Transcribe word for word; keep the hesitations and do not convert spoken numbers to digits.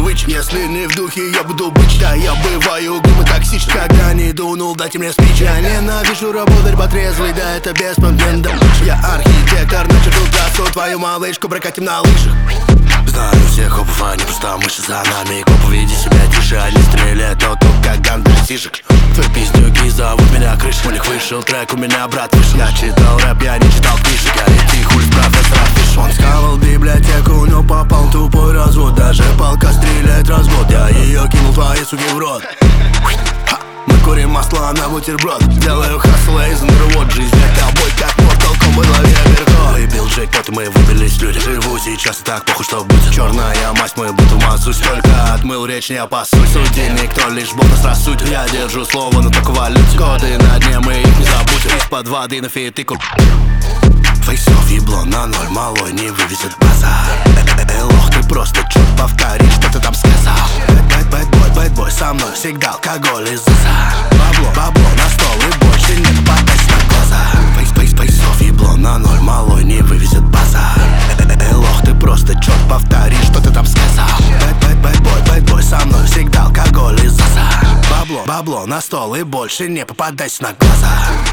бычок. Если не в духе, я буду бычить. Да, я бываю угрюм и токсичен. Когда не дунул, дайте мне спич. Я ненавижу работать потрезвый, да это беспомощно. Я архитектор, начертил трассу, твою малышку прокатим на лыжах. Знаю всех копов, они просто мыши за нами. Копы, веди себя тише, они стреляют то, то как гангстеришек. Твои пиздюки зовут меня крыш. У них вышел трек, у меня брат вышел. Я читал рэп, я не читал книжек. А и ты хуй с профессора пишешь. Он сковал библиотеку, но попал тупой развод. Даже палка стреляет развод. Я ее кинул твоей суки в рот. Мы курим масло на бутерброд. Делаю хасл из underwood. Жизнь это бой, как Mortal Kombat, лови оверко. Выбил джекпот и мы выбились люди. Живу сейчас и так похуй, что будет. Черная масть, мы будто мазусь. Только отмыл речь, не опасуй. Судьи никто, лишь Бог нас рассудит. Я держу слово, но только валюте. Коды на дне, мы их не забудем. Из-под воды на фит и кур... Фейсов ебло на ноль, малой не вывезет базар. Эй, лох, ты просто чёрт, повтори, что ты там сказал. Бэд-бэд-бой, бэд-бой, со мной всегда алкоголь и засар. Бабло, бабло на стол и больше не попадать на глаза. Фейс-фейс-фейсов ебло на ноль, малой не вывезет базар. Эй, лох, ты просто чёрт, повтори, что ты там сказал. Бэд-бэд-бэд-бой, бэд-бой, со мной всегда алкоголь и засар. Бабло, бабло на стол и больше не попадать на глаза.